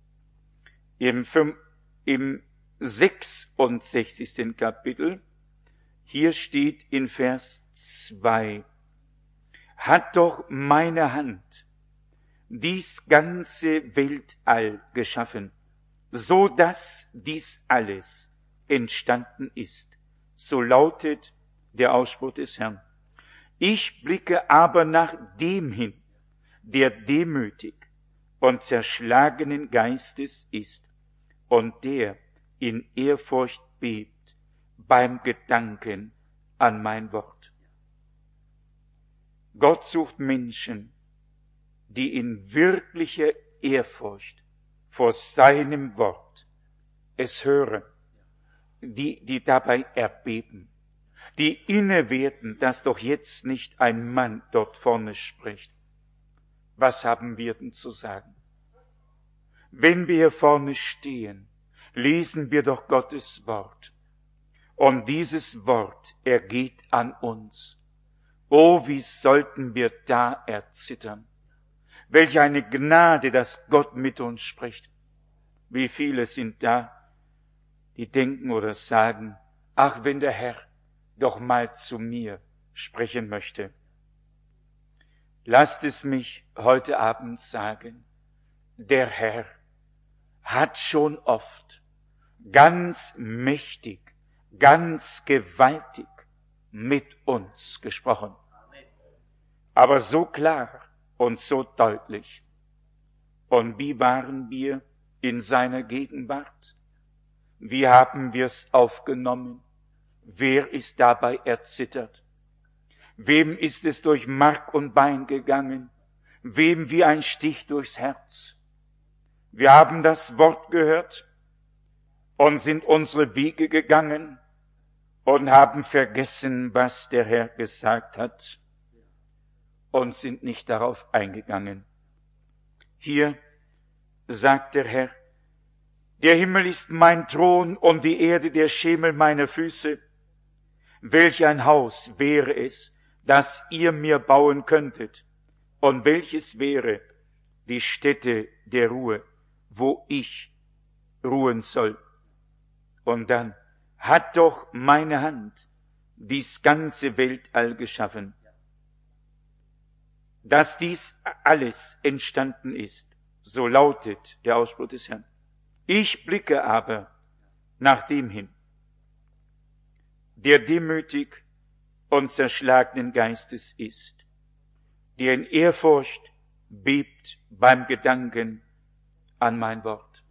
Speaker 2: im, im sechsundsechzigsten Kapitel, hier steht in Vers zwei, hat doch meine Hand dies ganze Weltall geschaffen, so dass dies alles entstanden ist. So lautet der Ausspruch des Herrn. Ich blicke aber nach dem hin, der demütig und zerschlagenen Geistes ist und der in Ehrfurcht bebt beim Gedanken an mein Wort. Gott sucht Menschen, die in wirklicher Ehrfurcht vor seinem Wort es hören, die, die dabei erbeben, die innewerten, dass doch jetzt nicht ein Mann dort vorne spricht. Was haben wir denn zu sagen? Wenn wir hier vorne stehen, lesen wir doch Gottes Wort. Und dieses Wort ergeht an uns. Oh, wie sollten wir da erzittern? Welch eine Gnade, dass Gott mit uns spricht. Wie viele sind da, die denken oder sagen, ach, wenn der Herr doch mal zu mir sprechen möchte. Lasst es mich heute Abend sagen, der Herr hat schon oft ganz mächtig, ganz gewaltig mit uns gesprochen. Aber so klar und so deutlich. Und wie waren wir in seiner Gegenwart? Wie haben wir es aufgenommen? Wer ist dabei erzittert? Wem ist es durch Mark und Bein gegangen? Wem wie ein Stich durchs Herz? Wir haben das Wort gehört und sind unsere Wege gegangen und haben vergessen, was der Herr gesagt hat und sind nicht darauf eingegangen. Hier sagt der Herr, der Himmel ist mein Thron und die Erde der Schemel meiner Füße. Welch ein Haus wäre es, das ihr mir bauen könntet, und welches wäre die Stätte der Ruhe, wo ich ruhen soll. Und dann hat doch meine Hand dies ganze Weltall geschaffen. Dass dies alles entstanden ist, so lautet der Ausspruch des Herrn. Ich blicke aber nach dem hin, der demütig und zerschlagenen Geistes ist, der in Ehrfurcht bebt beim Gedanken an mein Wort.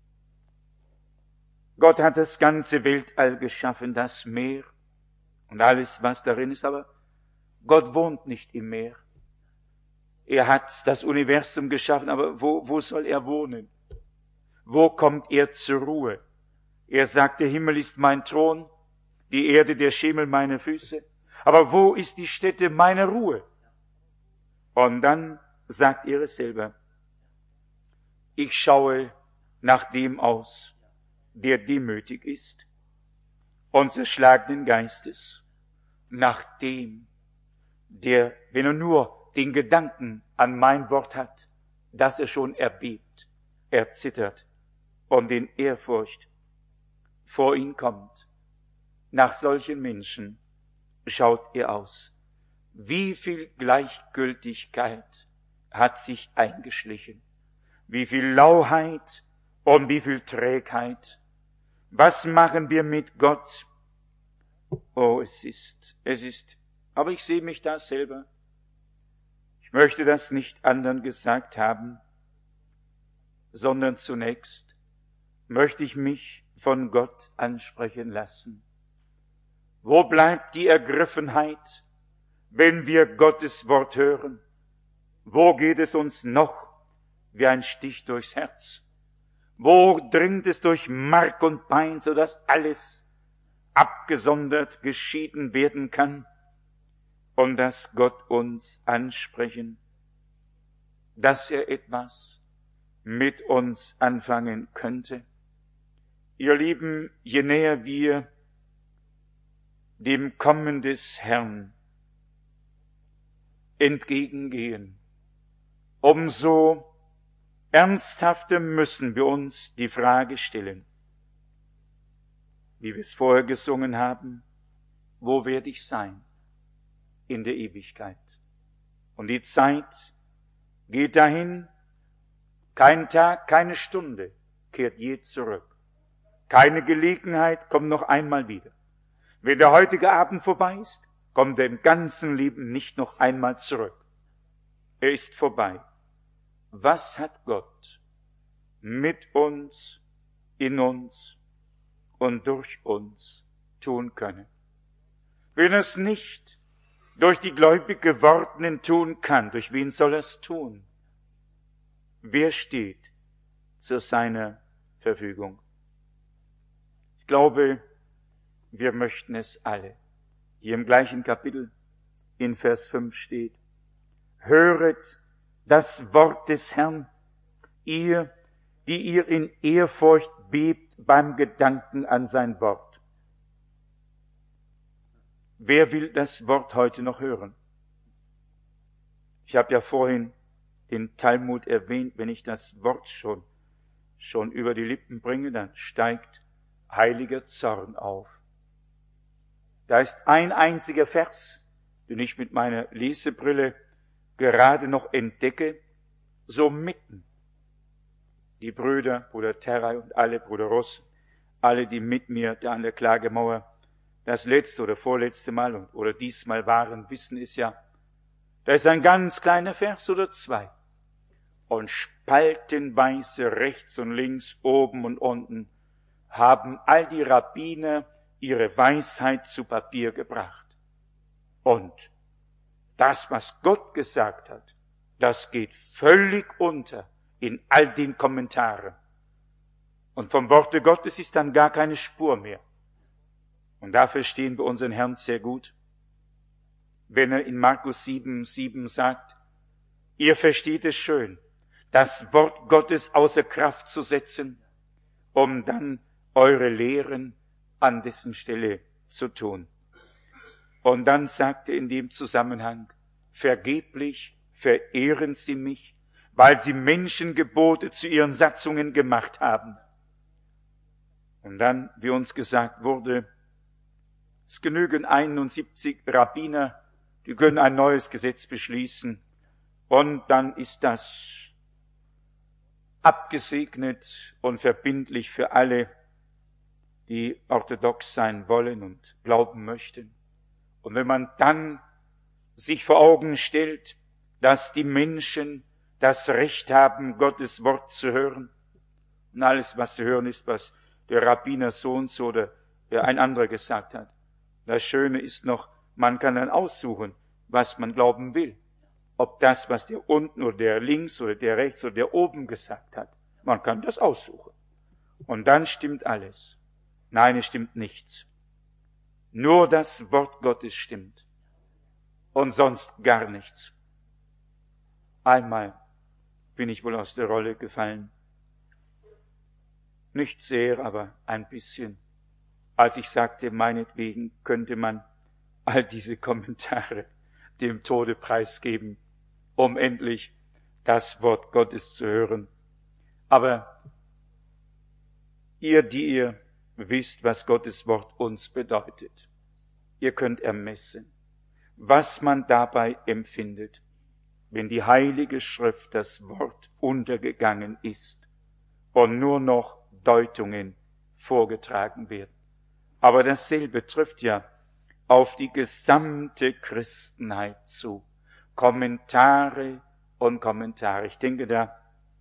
Speaker 2: Gott hat das ganze Weltall geschaffen, das Meer und alles, was darin ist, aber Gott wohnt nicht im Meer. Er hat das Universum geschaffen, aber wo, wo soll er wohnen? Wo kommt er zur Ruhe? Er sagt, der Himmel ist mein Thron, die Erde der Schemel meine Füße. Aber wo ist die Stätte meiner Ruhe? Und dann sagt ihr es selber. Ich schaue nach dem aus, der demütig ist und zerschlagenen Geistes, nach dem, der, wenn er nur den Gedanken an mein Wort hat, dass er schon erbebt, erzittert und in Ehrfurcht vor ihn kommt. Nach solchen Menschen schaut er aus. Wie viel Gleichgültigkeit hat sich eingeschlichen, wie viel Lauheit und wie viel Trägheit. Was machen wir mit Gott? Oh, es ist, es ist, aber ich sehe mich da selber. Ich möchte das nicht anderen gesagt haben, sondern zunächst möchte ich mich von Gott ansprechen lassen. Wo bleibt die Ergriffenheit, wenn wir Gottes Wort hören? Wo geht es uns noch wie ein Stich durchs Herz? Wo dringt es durch Mark und Bein, sodass alles abgesondert, geschieden werden kann? Und dass Gott uns ansprechen, dass er etwas mit uns anfangen könnte. Ihr Lieben, je näher wir dem Kommen des Herrn entgegengehen, umso ernsthafter müssen wir uns die Frage stellen, wie wir es vorher gesungen haben, wo werde ich sein in der Ewigkeit? Und die Zeit geht dahin, kein Tag, keine Stunde kehrt je zurück. Keine Gelegenheit kommt noch einmal wieder. Wenn der heutige Abend vorbei ist, kommt er im ganzen Leben nicht noch einmal zurück. Er ist vorbei. Was hat Gott mit uns, in uns und durch uns tun können? Wenn er es nicht durch die gläubig Gewordenen tun kann, durch wen soll er es tun? Wer steht zu seiner Verfügung? Ich glaube, wir möchten es alle. Hier im gleichen Kapitel in Vers fünf steht: Höret das Wort des Herrn, ihr, die ihr in Ehrfurcht bebt beim Gedanken an sein Wort. Wer will das Wort heute noch hören? Ich habe ja vorhin den Talmud erwähnt, wenn ich das Wort schon, schon über die Lippen bringe, dann steigt heiliger Zorn auf. Da ist ein einziger Vers, den ich mit meiner Lesebrille gerade noch entdecke, so mitten. Die Brüder, Bruder Terray und alle, Bruder Ross, alle, die mit mir da an der Klagemauer das letzte oder vorletzte Mal und, oder diesmal waren, wissen es ja. Da ist ein ganz kleiner Vers oder zwei. Und spaltenweise rechts und links, oben und unten, haben all die Rabbiner ihre Weisheit zu Papier gebracht. Und das, was Gott gesagt hat, das geht völlig unter in all den Kommentaren. Und vom Worte Gottes ist dann gar keine Spur mehr. Und da verstehen wir unseren Herrn sehr gut, wenn er in Markus sieben, sieben sagt, ihr versteht es schön, das Wort Gottes außer Kraft zu setzen, um dann eure Lehren an dessen Stelle zu tun. Und dann sagt er in dem Zusammenhang, vergeblich verehren sie mich, weil sie Menschengebote zu ihren Satzungen gemacht haben. Und dann, wie uns gesagt wurde, es genügen einundsiebzig Rabbiner, die können ein neues Gesetz beschließen. Und dann ist das abgesegnet und verbindlich für alle, die orthodox sein wollen und glauben möchten. Und wenn man dann sich vor Augen stellt, dass die Menschen das Recht haben, Gottes Wort zu hören, und alles, was sie hören, ist, was der Rabbiner so und so oder der ein anderer gesagt hat. Das Schöne ist noch, man kann dann aussuchen, was man glauben will. Ob das, was der unten oder der links oder der rechts oder der oben gesagt hat. Man kann das aussuchen. Und dann stimmt alles. Nein, es stimmt nichts. Nur das Wort Gottes stimmt. Und sonst gar nichts. Einmal bin ich wohl aus der Rolle gefallen. Nicht sehr, aber ein bisschen. Als ich sagte, meinetwegen könnte man all diese Kommentare dem Tode preisgeben, um endlich das Wort Gottes zu hören. Aber ihr, die ihr wisst, was Gottes Wort uns bedeutet, ihr könnt ermessen, was man dabei empfindet, wenn die Heilige Schrift, das Wort, untergegangen ist und nur noch Deutungen vorgetragen werden. Aber dasselbe trifft ja auf die gesamte Christenheit zu. Kommentare und Kommentare. Ich denke da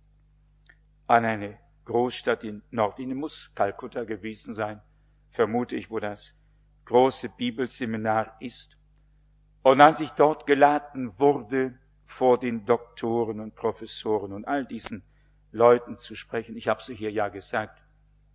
Speaker 2: an eine Großstadt in Nordindien, muss Kalkutta gewesen sein, vermute ich, wo das große Bibelseminar ist. Und als ich dort geladen wurde, vor den Doktoren und Professoren und all diesen Leuten zu sprechen, ich habe sie hier ja gesagt,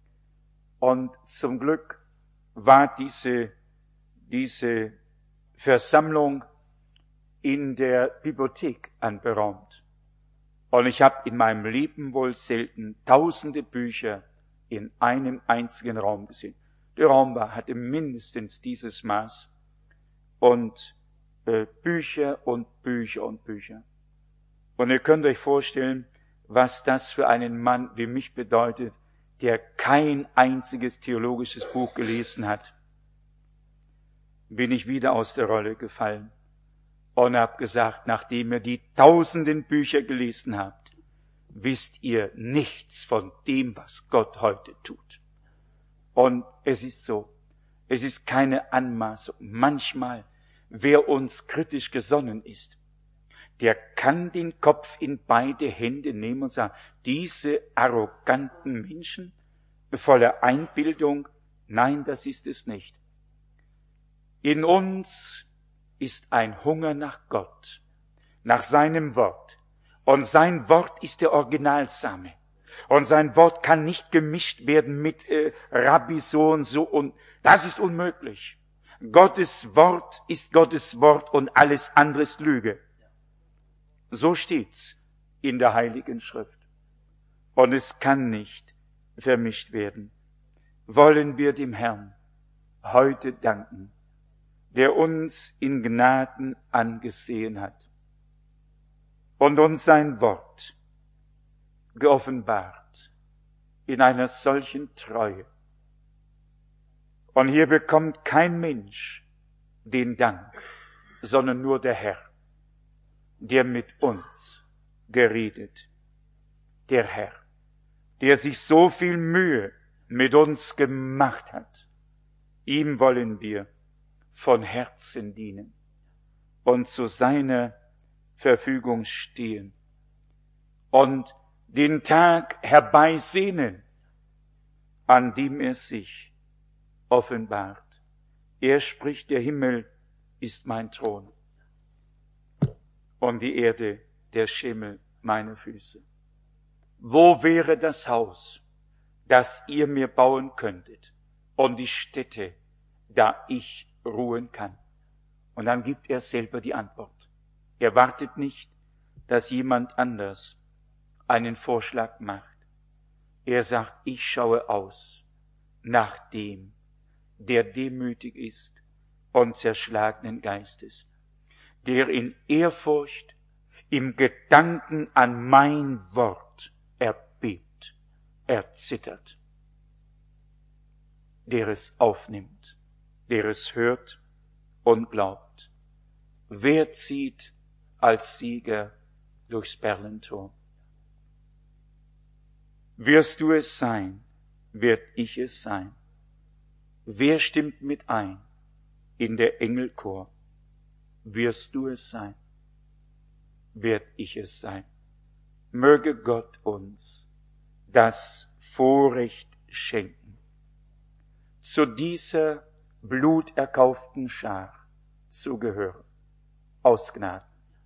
Speaker 2: und zum Glück war diese, diese Versammlung in der Bibliothek anberaumt. Und ich habe in meinem Leben wohl selten tausende Bücher in einem einzigen Raum gesehen. Der Raum war, hatte mindestens dieses Maß. Und äh, Bücher und Bücher und Bücher. Und ihr könnt euch vorstellen, was das für einen Mann wie mich bedeutet, der kein einziges theologisches Buch gelesen hat. Bin ich wieder aus der Rolle gefallen und habe gesagt, nachdem ihr die tausenden Bücher gelesen habt, wisst ihr nichts von dem, was Gott heute tut. Und es ist so, es ist keine Anmaßung. Manchmal, wer uns kritisch gesonnen ist, der kann den Kopf in beide Hände nehmen und sagen, diese arroganten Menschen voller Einbildung, nein, das ist es nicht. In uns ist ein Hunger nach Gott, nach seinem Wort. Und sein Wort ist der Originalsame. Und sein Wort kann nicht gemischt werden mit äh, Rabbi so und so. Und das ist unmöglich. Gottes Wort ist Gottes Wort und alles andere ist Lüge. So steht's in der Heiligen Schrift. Und es kann nicht vermischt werden. Wollen wir dem Herrn heute danken, der uns in Gnaden angesehen hat und uns sein Wort geoffenbart in einer solchen Treue. Und hier bekommt kein Mensch den Dank, sondern nur der Herr, der mit uns geredet. Der Herr, der sich so viel Mühe mit uns gemacht hat. Ihm wollen wir von Herzen dienen und zu seiner Verfügung stehen und den Tag herbeisehnen, an dem er sich offenbart. Er spricht, der Himmel ist mein Thron und die Erde der Schemel meine Füße. Wo wäre das Haus, das ihr mir bauen könntet, und die Stätte, da ich ruhen kann? Und dann gibt er selber die Antwort. Er wartet nicht, dass jemand anders einen Vorschlag macht. Er sagt, ich schaue aus nach dem, der demütig ist und zerschlagenen Geistes, der in Ehrfurcht im Gedanken an mein Wort erbebt, erzittert, der es aufnimmt, der es hört und glaubt. Wer zieht als Sieger durchs Perlentor? Wirst du es sein, werd ich es sein. Wer stimmt mit ein in der Engelchor? Wirst du es sein, werd ich es sein. Möge Gott uns das Vorrecht schenken, zu dieser bluterkauften Schar zu gehören, aus Gnaden,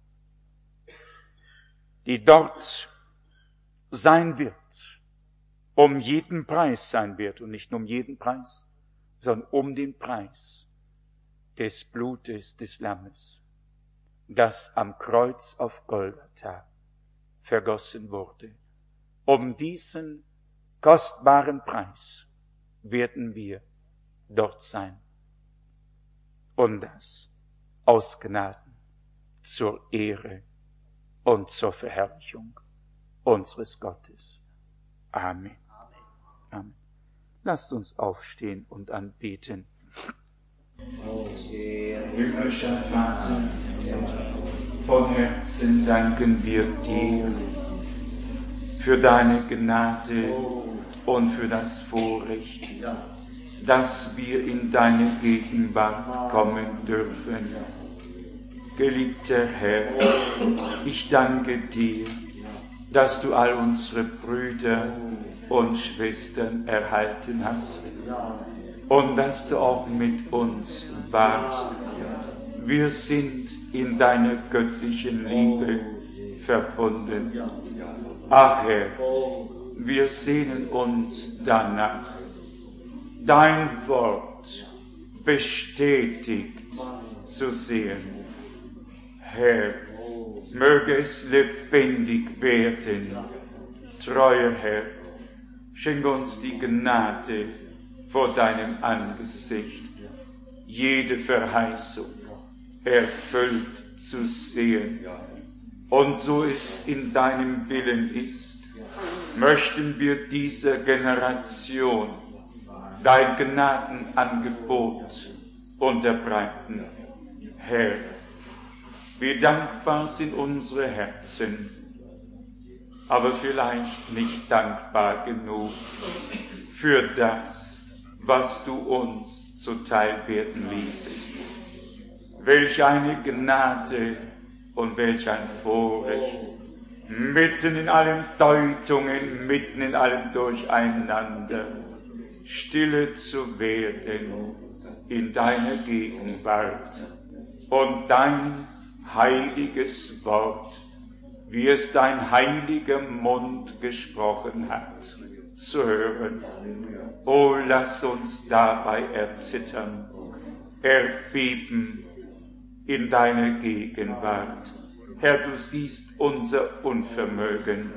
Speaker 2: die dort sein wird, um jeden Preis sein wird, und nicht nur um jeden Preis, sondern um den Preis des Blutes des Lammes, das am Kreuz auf Golgatha vergossen wurde. Um diesen kostbaren Preis werden wir dort sein. Und das aus Gnaden zur Ehre und zur Verherrlichung unseres Gottes. Amen. Amen. Lasst uns aufstehen und anbeten. Himmlischer Vater, von Herzen danken wir dir für deine Gnade und für das Vorrecht, dass wir in deine Gegenwart kommen dürfen. Geliebter Herr, ich danke dir, dass du all unsere Brüder und Schwestern erhalten hast und dass du auch mit uns warst. Wir sind in deiner göttlichen Liebe verbunden. Ach Herr, wir sehnen uns danach, dein Wort bestätigt zu sehen. Herr, möge es lebendig werden. Treuer Herr, schenk uns die Gnade vor deinem Angesicht, jede Verheißung erfüllt zu sehen. Und so es in deinem Willen ist, möchten wir dieser Generation dein Gnadenangebot unterbreiten. Herr, wie dankbar sind unsere Herzen, aber vielleicht nicht dankbar genug für das, was du uns zuteil werden ließest. Welch eine Gnade und welch ein Vorrecht, mitten in allen Deutungen, mitten in allem Durcheinander, stille zu werden in deiner Gegenwart und dein heiliges Wort, wie es dein heiliger Mund gesprochen hat, zu hören. O lass uns dabei erzittern, erbeben in deiner Gegenwart. Herr, du siehst unser Unvermögen,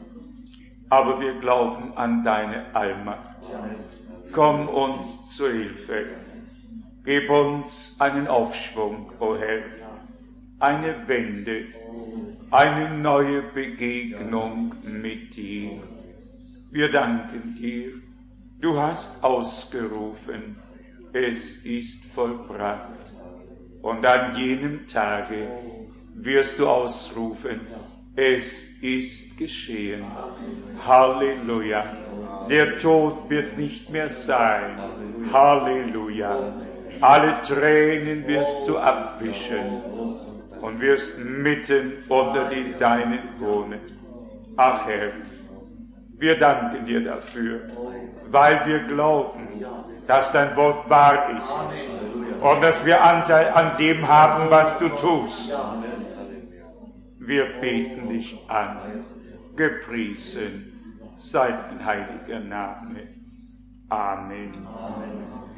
Speaker 2: aber wir glauben an deine Allmacht. Komm uns zu Hilfe. Gib uns einen Aufschwung, o Herr, eine Wende, eine neue Begegnung mit dir. Wir danken dir. Du hast ausgerufen, es ist vollbracht. Und an jenem Tage wirst du ausrufen, es ist geschehen. Halleluja. Der Tod wird nicht mehr sein. Halleluja. Alle Tränen wirst du abwischen und wirst mitten unter den Deinen wohnen. Ach Herr, wir danken dir dafür, weil wir glauben, dass dein Wort wahr ist und dass wir Anteil an dem haben, was du tust. Wir beten dich an. Gepriesen sei dein heiliger Name. Amen. Amen.